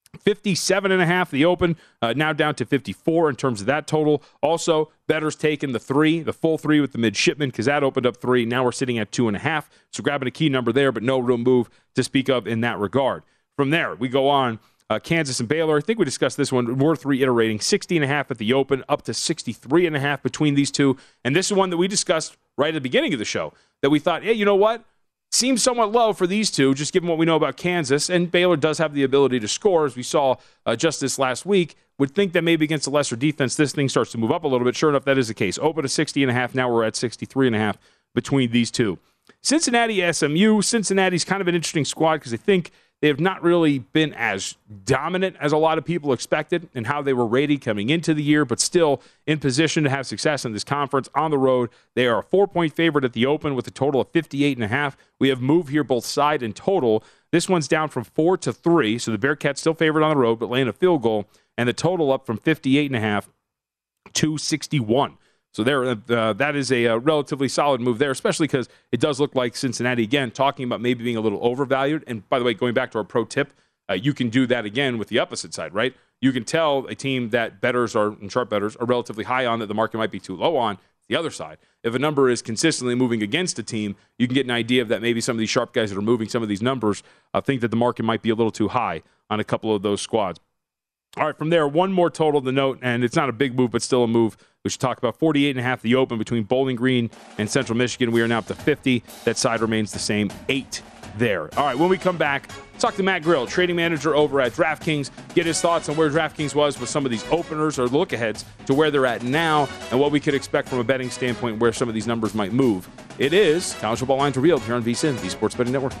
fifty-seven and a half the open, uh, now down to fifty-four in terms of that total. Also, bettors taking the three, the full three with the midshipman, because that opened up three. Now we're sitting at two and a half. So grabbing a key number there, but no real move to speak of in that regard. From there, we go on. Uh, Kansas and Baylor, I think we discussed this one, worth reiterating, sixty and a half at the open, up to sixty-three and a half between these two. And this is one that we discussed right at the beginning of the show, that we thought, hey, you know what? Seems somewhat low for these two, just given what we know about Kansas. And Baylor does have the ability to score, as we saw uh, just this last week. Would think that maybe against a lesser defense, this thing starts to move up a little bit. Sure enough, that is the case. Open to sixty and a half. Now we're at sixty-three and a half between these two. Cincinnati, S M U. Cincinnati's kind of an interesting squad because I think they have not really been as dominant as a lot of people expected and how they were rated coming into the year, but still in position to have success in this conference on the road. They are a four-point favorite at the open with a total of fifty-eight and a half. We have moved here both side and total. This one's down from four to three, so the Bearcats still favored on the road, but laying a field goal, and the total up from fifty-eight and a half to sixty-one. So there, uh, that is a, a relatively solid move there, especially because it does look like Cincinnati, again, talking about maybe being a little overvalued. And by the way, going back to our pro tip, uh, you can do that again with the opposite side, right? You can tell a team that bettors are, and sharp bettors are relatively high on that the market might be too low on. The other side, if a number is consistently moving against a team, you can get an idea of that maybe some of these sharp guys that are moving some of these numbers uh, think that the market might be a little too high on a couple of those squads. All right, from there, one more total to note, and it's not a big move, but still a move. We should talk about forty-eight and a half the open between Bowling Green and Central Michigan. We are now up to fifty. That side remains the same, eight there. All right, when we come back, talk to Matt Grill, trading manager over at DraftKings, get his thoughts on where DraftKings was with some of these openers or look-aheads to where they're at now and what we could expect from a betting standpoint where some of these numbers might move. It is College Football Lines Revealed here on VSiN, the Sports Betting Network.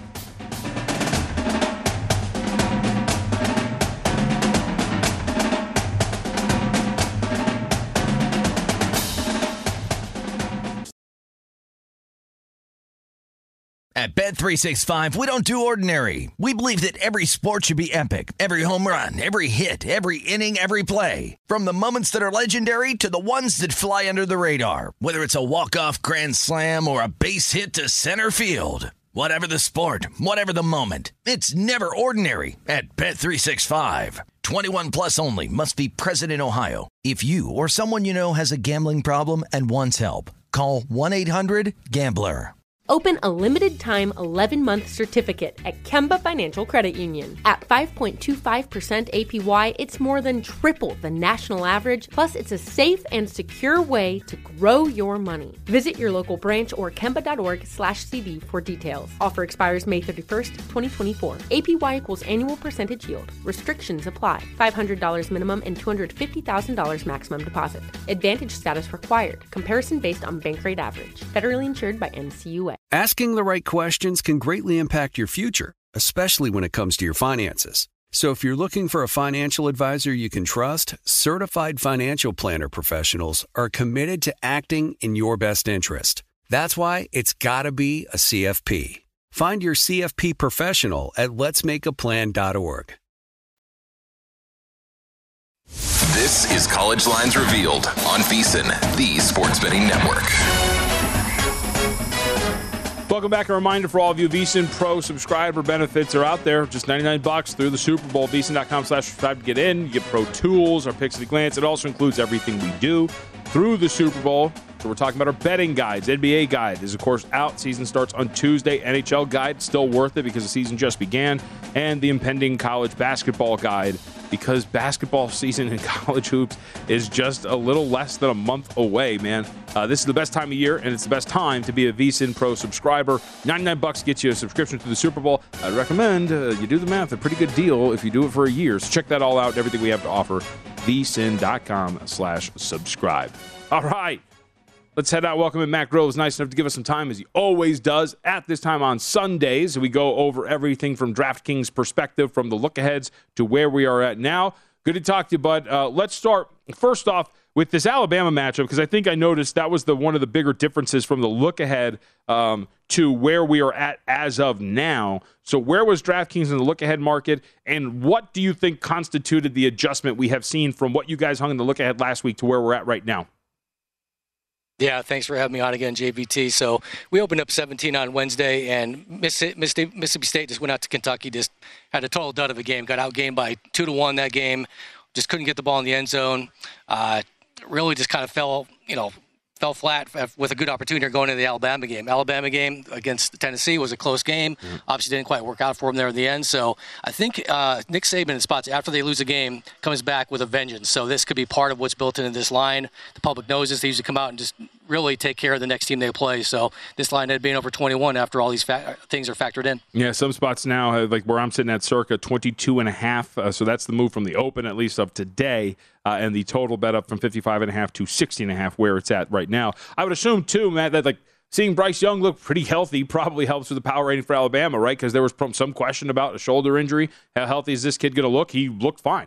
At Bet three sixty-five, we don't do ordinary. We believe that every sport should be epic. Every home run, every hit, every inning, every play. From the moments that are legendary to the ones that fly under the radar. Whether it's a walk-off grand slam or a base hit to center field. Whatever the sport, whatever the moment. It's never ordinary at Bet three sixty-five. twenty-one plus only. Must be present in Ohio. If you or someone you know has a gambling problem and wants help, call one eight hundred gambler. Open a limited-time eleven-month certificate at Kemba Financial Credit Union. At five point two five percent A P Y, it's more than triple the national average, plus it's a safe and secure way to grow your money. Visit your local branch or kemba.org slash CD for details. Offer expires May thirty-first, twenty twenty-four. A P Y equals annual percentage yield. Restrictions apply. five hundred dollars minimum and two hundred fifty thousand dollars maximum deposit. Advantage status required. Comparison based on bank rate average. Federally insured by N C U A. Asking the right questions can greatly impact your future, especially when it comes to your finances. So if you're looking for a financial advisor you can trust, certified financial planner professionals are committed to acting in your best interest. That's why it's got to be a C F P. Find your C F P professional at lets make a plan dot org. This is College Lines Revealed on VSiN, the Sports Betting Network. Welcome back. A reminder for all of you, VSiN Pro subscriber benefits are out there. Just ninety-nine bucks through the Super Bowl. VSiN.com slash subscribe to get in. You get pro tools, our picks at a glance. It also includes everything we do through the Super Bowl. So we're talking about our betting guides. N B A guide is, of course, out. Season starts on Tuesday. N H L guide, still worth it because the season just began. And the impending college basketball guide, because basketball season in college hoops is just a little less than a month away, man. Uh, this is the best time of year, and it's the best time to be a VSiN Pro subscriber. ninety-nine bucks gets you a subscription to the Super Bowl. I'd recommend uh, you do the math. A pretty good deal if you do it for a year. So check that all out, everything we have to offer. VSiN.com slash subscribe. All right. Let's head out. Welcome in. Matt Grill was nice enough to give us some time, as he always does, at this time on Sundays. We go over everything from DraftKings perspective, from the look-aheads to where we are at now. Good to talk to you, bud. Uh, let's start, first off, with this Alabama matchup, because I think I noticed that was the one of the bigger differences from the look-ahead um, to where we are at as of now. So where was DraftKings in the look-ahead market, and what do you think constituted the adjustment we have seen from what you guys hung in the look-ahead last week to where we're at right now? Yeah, thanks for having me on again, J V T. So we opened up seventeen on Wednesday, and Mississippi State just went out to Kentucky, just had a total dud of a game, got outgained by two to one that game, just couldn't get the ball in the end zone. Uh, really just kind of fell, you know, fell flat with a good opportunity going into the Alabama game. Alabama game against Tennessee was a close game. Mm-hmm. Obviously didn't quite work out for them there in the end. So I think uh, Nick Saban in spots after they lose a game comes back with a vengeance. So this could be part of what's built into this line. The public knows this. They usually come out and just really take care of the next team they play. So this line had been over twenty-one after all these fa- things are factored in. Yeah, some spots now, like where I'm sitting at circa twenty-two and a half. Uh, so that's the move from the open, at least of today. Uh, and the total bet up from fifty-five and a half to sixty and a half, where it's at right now. I would assume, too, Matt, that like seeing Bryce Young look pretty healthy probably helps with the power rating for Alabama, right? Because there was some question about a shoulder injury. How healthy is this kid going to look? He looked fine.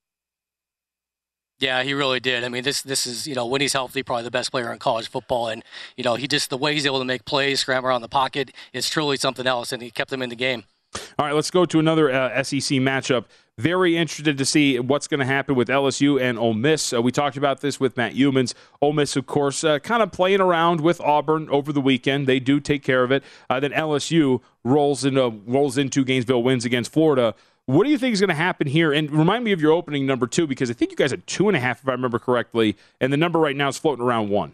Yeah, he really did. I mean, this this is, you know, when he's healthy, probably the best player in college football. And, you know, he just, the way he's able to make plays, scram around the pocket, it's truly something else, and he kept them in the game. All right, let's go to another uh, S E C matchup. Very interested to see what's going to happen with L S U and Ole Miss. Uh, we talked about this with Matt Youmans. Ole Miss, of course, uh, kind of playing around with Auburn over the weekend. They do take care of it. Uh, then L S U rolls into, rolls into Gainesville, wins against Florida. What do you think is going to happen here? And remind me of your opening number two, because I think you guys had two and a half, if I remember correctly, and the number right now is floating around one.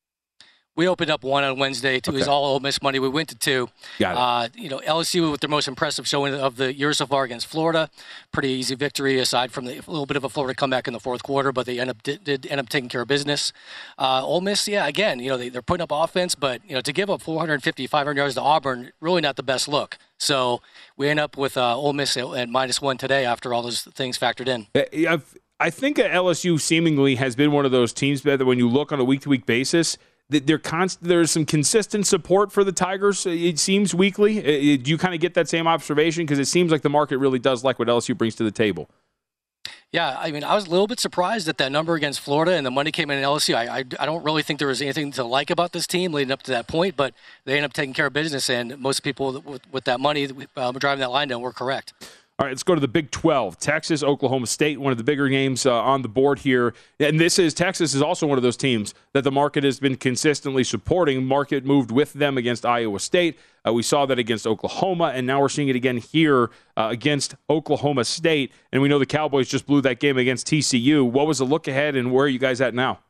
We opened up one on Wednesday. Two okay. is all Ole Miss money. We went to two. Got it. Uh, you know, L S U with their most impressive showing of the year so far against Florida. Pretty easy victory aside from the, a little bit of a Florida comeback in the fourth quarter, but they end up did, did end up taking care of business. Uh, Ole Miss, yeah, again, you know, they, they're putting up offense, but you know, to give up four fifty, five hundred yards to Auburn, really not the best look. So we end up with uh, Ole Miss at, at minus one today after all those things factored in. I've, I think L S U seemingly has been one of those teams that when you look on a week-to-week basis, They're const- there's some consistent support for the Tigers, it seems, weekly. Do you kind of get that same observation? Because it seems like the market really does like what L S U brings to the table. Yeah, I mean, I was a little bit surprised at that number against Florida, and the money came in at L S U. I, I, I don't really think there was anything to like about this team leading up to that point, but they ended up taking care of business, and most people with, with that money uh, driving that line down were correct. All right, let's go to the Big twelve. Texas, Oklahoma State, one of the bigger games uh, on the board here. And this is Texas is also one of those teams that the market has been consistently supporting. Market moved with them against Iowa State. Uh, we saw that against Oklahoma, and now we're seeing it again here uh, against Oklahoma State. And we know the Cowboys just blew that game against T C U. What was the look ahead, and where are you guys at now?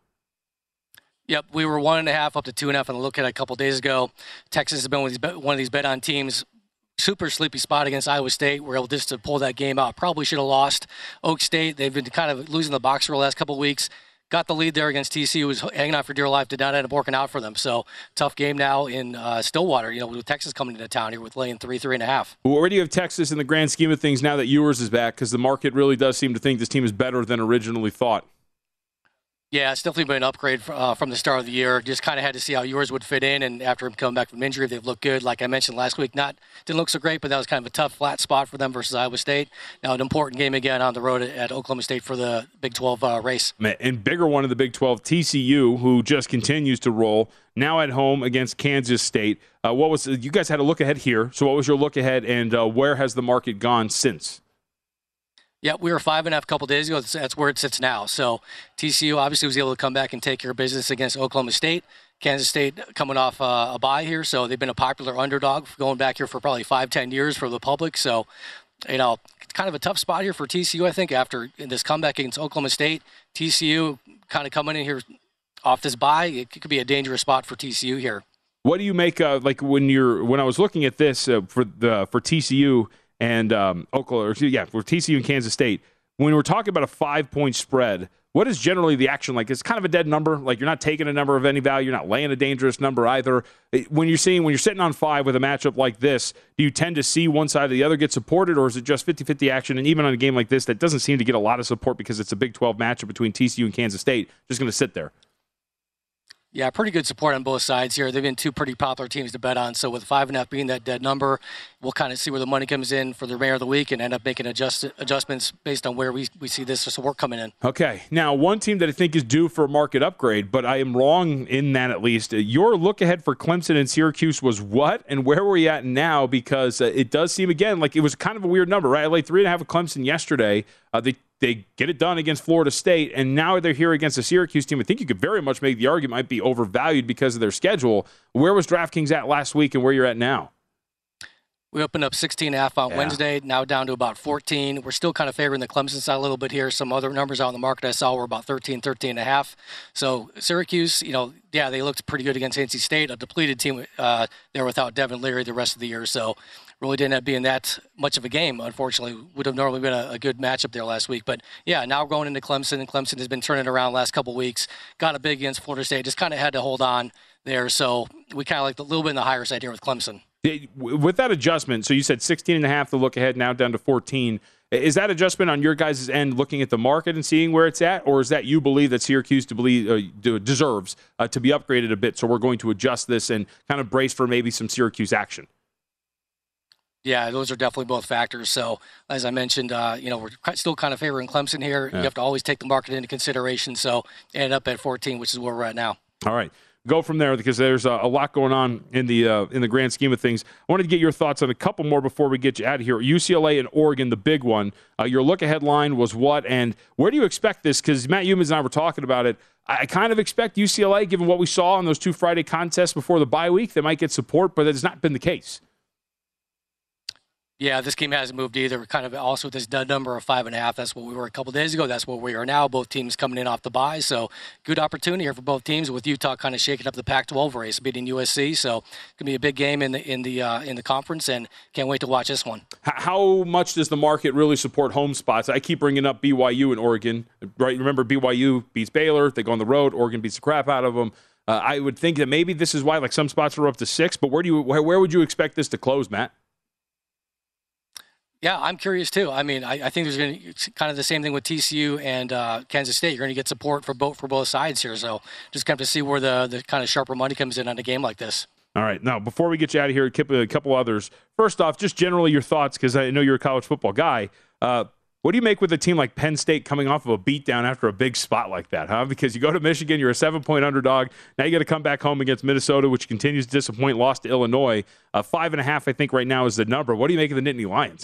Yep, we were one and a half up to two and a half on the look at a couple days ago. Texas has been one of these, one of these bet-on teams. Super sleepy spot against Iowa State. We're able just to pull that game out. Probably should have lost. Oak State, they've been kind of losing the box for the last couple of weeks. Got the lead there against T C U, was hanging on for dear life, did not end up working out for them. So tough game now in uh, Stillwater, you know, with Texas coming into town here with laying three, three and a half. Well, where do you have Texas in the grand scheme of things now that Ewers is back? Because the market really does seem to think this team is better than originally thought. Yeah, it's definitely been an upgrade uh, from the start of the year. Just kind of had to see how yours would fit in, and after him coming back from injury, they've looked good. Like I mentioned last week, not didn't look so great, but that was kind of a tough, flat spot for them versus Iowa State. Now an important game again on the road at Oklahoma State for the Big twelve uh, race. And bigger one of the Big twelve, T C U, who just continues to roll, now at home against Kansas State. Uh, what was you guys had a look ahead here, so what was your look ahead, and uh, where has the market gone since? Yeah, we were five and a half a couple days ago. That's where it sits now. So T C U obviously was able to come back and take care of business against Oklahoma State. Kansas State coming off uh, a bye here, so they've been a popular underdog going back here for probably five, ten years for the public. So, you know, it's kind of a tough spot here for T C U, I think, after this comeback against Oklahoma State. T C U kind of coming in here off this bye. It could be a dangerous spot for T C U here. What do you make of, like, when you're when I was looking at this uh, for the for T C U and um, Oklahoma, or, yeah, for T C U and Kansas State, when we're talking about a five-point spread, what is generally the action like? It's kind of a dead number. Like, you're not taking a number of any value. You're not laying a dangerous number either. When you're seeing, when you're sitting on five with a matchup like this, do you tend to see one side or the other get supported, or is it just fifty-fifty action? And even on a game like this, that doesn't seem to get a lot of support because it's a Big twelve matchup between T C U and Kansas State, just going to sit there. Yeah, pretty good support on both sides here. They've been two pretty popular teams to bet on. So with five and a half being that dead number, we'll kind of see where the money comes in for the remainder of the week and end up making adjust, adjustments based on where we, we see this support coming in. Okay. Now, one team that I think is due for a market upgrade, but I am wrong in that at least. Your look ahead for Clemson and Syracuse was what? And where were you at now? Because uh, it does seem, again, like it was kind of a weird number, right? I laid three and a half of Clemson yesterday. Uh, they they get it done against Florida State, and now they're here against a Syracuse team. I think you could very much make the argument might be overvalued because of their schedule. Where was DraftKings at last week, and where you're at now? We opened up sixteen and a half on yeah. Wednesday, now down to about fourteen. We're still kind of favoring the Clemson side a little bit here. Some other numbers out in the market I saw were about thirteen, thirteen and a half. So Syracuse, you know, yeah, they looked pretty good against N C State, a depleted team uh, there without Devin Leary the rest of the year. So really didn't end up being that much of a game, unfortunately. Would have normally been a, a good matchup there last week. But, yeah, now going into Clemson, and Clemson has been turning around the last couple of weeks. Got a big against Florida State. Just kind of had to hold on there. So we kind of like a little bit in the higher side here with Clemson. With that adjustment, so you said sixteen and a half to look ahead, now down to fourteen. Is that adjustment on your guys' end looking at the market and seeing where it's at, or is that you believe that Syracuse to believe, uh, deserves uh, to be upgraded a bit, so we're going to adjust this and kind of brace for maybe some Syracuse action? Yeah, those are definitely both factors. So, as I mentioned, uh, you know, we're still kind of favoring Clemson here. Yeah. You have to always take the market into consideration. So, ended up at fourteen, which is where we're at now. All right. Go from there because there's a, a lot going on in the uh, in the grand scheme of things. I wanted to get your thoughts on a couple more before we get you out of here. U C L A and Oregon, the big one. Uh, your look-ahead line was what, and where do you expect this? Because Matt Youmans and I were talking about it. I kind of expect U C L A, given what we saw on those two Friday contests before the bye week, they might get support, but that has not been the case. Yeah, this game hasn't moved either. We're kind of also with this dud number of five and a half. That's what we were a couple days ago. That's what we are now. Both teams coming in off the bye. So good opportunity here for both teams with Utah kind of shaking up the Pac twelve race, beating U S C. So it's gonna be a big game in the in the uh, in the conference, and can't wait to watch this one. How much does the market really support home spots? I keep bringing up B Y U and Oregon, right? Remember, B Y U beats Baylor. They go on the road. Oregon beats the crap out of them. Uh, I would think that maybe this is why, like some spots are up to six. But where do you where, where would you expect this to close, Matt? Yeah, I'm curious too. I mean, I, I think there's going to kind of the same thing with T C U and uh, Kansas State. You're going to get support for both for both sides here. So just kind of to see where the, the kind of sharper money comes in on a game like this. All right. Now, before we get you out of here, a couple others. First off, just generally your thoughts, because I know you're a college football guy. Uh, what do you make with a team like Penn State coming off of a beatdown after a big spot like that, huh? Because you go to Michigan, you're a seven-point underdog. Now you got to come back home against Minnesota, which continues to disappoint, lost to Illinois. Uh, five and a half, I think, right now is the number. What do you make of the Nittany Lions?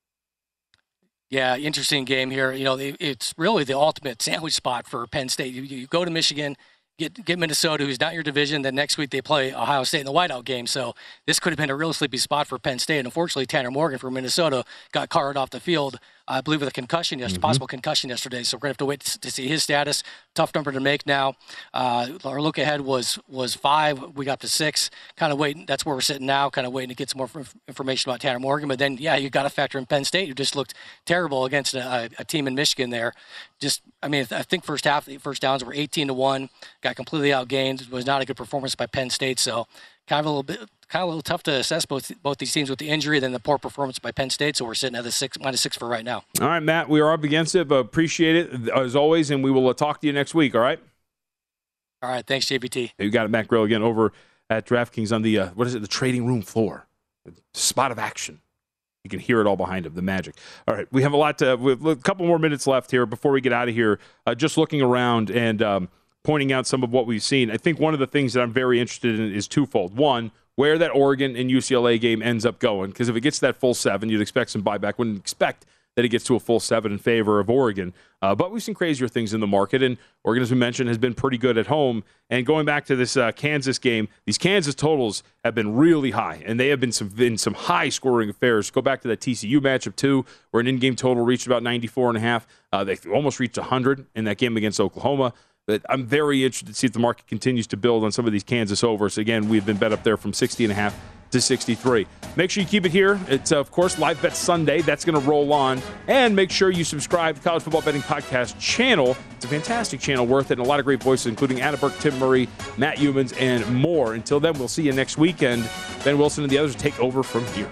Yeah, interesting game here. You know, it's really the ultimate sandwich spot for Penn State. You, you go to Michigan, get get Minnesota, who's not your division. Then next week they play Ohio State in the whiteout game. So this could have been a real sleepy spot for Penn State. And unfortunately, Tanner Morgan from Minnesota got carted off the field, I believe, with a concussion, yesterday, mm-hmm. possible concussion yesterday. So we're going to have to wait to see his status. Tough number to make now. Uh, our look ahead was was five. We got to six. Kind of waiting. That's where we're sitting now, kind of waiting to get some more information about Tanner Morgan. But then, yeah, you got to factor in Penn State, who just looked terrible against a, a team in Michigan there. Just, I mean, I think first half, the first downs were eighteen to one. Got completely outgained. It was not a good performance by Penn State. So kind of a little bit, kind of a little tough to assess both both these teams with the injury, then the poor performance by Penn State. So we're sitting at the six minus six for right now. All right, Matt, we are up against it, but appreciate it as always, and we will uh, talk to you next week. All right. All right. Thanks, J B T. You got it, Matt Grill again over at DraftKings on the uh, what is it, the trading room floor, spot of action. You can hear it all behind him, the magic. All right, we have a lot to, we have a couple more minutes left here before we get out of here. Uh, just looking around and um, pointing out some of what we've seen. I think one of the things that I'm very interested in is twofold. One, where that Oregon and U C L A game ends up going, because if it gets to that full seven, you'd expect some buyback. Wouldn't expect that it gets to a full seven in favor of Oregon. Uh, but we've seen crazier things in the market, and Oregon, as we mentioned, has been pretty good at home. And going back to this uh, Kansas game, these Kansas totals have been really high, and they have been some in some high-scoring affairs. Go back to that T C U matchup, too, where an in-game total reached about ninety-four and a half. Uh, they almost reached one hundred in that game against Oklahoma. But I'm very interested to see if the market continues to build on some of these Kansas overs. Again, we've been bet up there from sixty and a half to sixty-three. Make sure you keep it here. It's, uh, of course, Live Bet Sunday. That's going to roll on. And make sure you subscribe to the College Football Betting Podcast channel. It's a fantastic channel, worth it, and a lot of great voices, including Anna Burke, Tim Murray, Matt Youmans, and more. Until then, we'll see you next weekend. Ben Wilson and the others take over from here.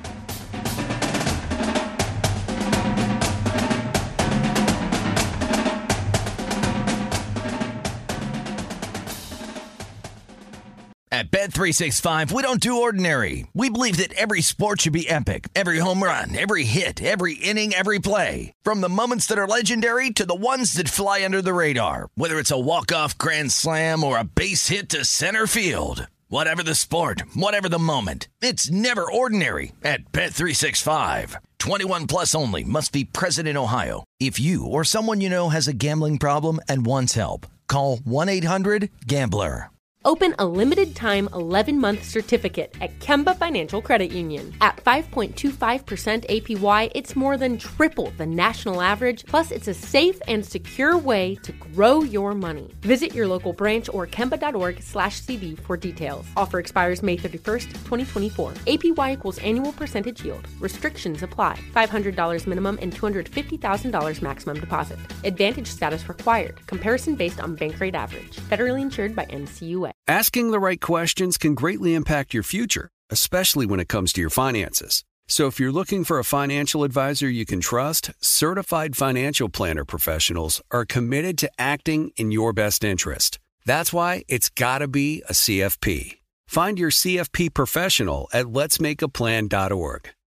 At Bet three sixty-five, we don't do ordinary. We believe that every sport should be epic. Every home run, every hit, every inning, every play. From the moments that are legendary to the ones that fly under the radar. Whether it's a walk-off grand slam or a base hit to center field. Whatever the sport, whatever the moment, it's never ordinary at Bet three sixty-five. twenty-one plus only. Must be present in Ohio. If you or someone you know has a gambling problem and wants help, call one eight hundred gambler. Open a limited-time eleven-month certificate at Kemba Financial Credit Union. At five point two five percent A P Y, it's more than triple the national average, plus it's a safe and secure way to grow your money. Visit your local branch or kemba.org slash CD for details. Offer expires May thirty-first, twenty twenty-four. A P Y equals annual percentage yield. Restrictions apply. five hundred dollars minimum and two hundred fifty thousand dollars maximum deposit. Advantage status required. Comparison based on bank rate average. Federally insured by N C U A. Asking the right questions can greatly impact your future, especially when it comes to your finances. So if you're looking for a financial advisor you can trust, certified financial planner professionals are committed to acting in your best interest. That's why it's got to be a C F P. Find your C F P professional at lets make a plan dot org.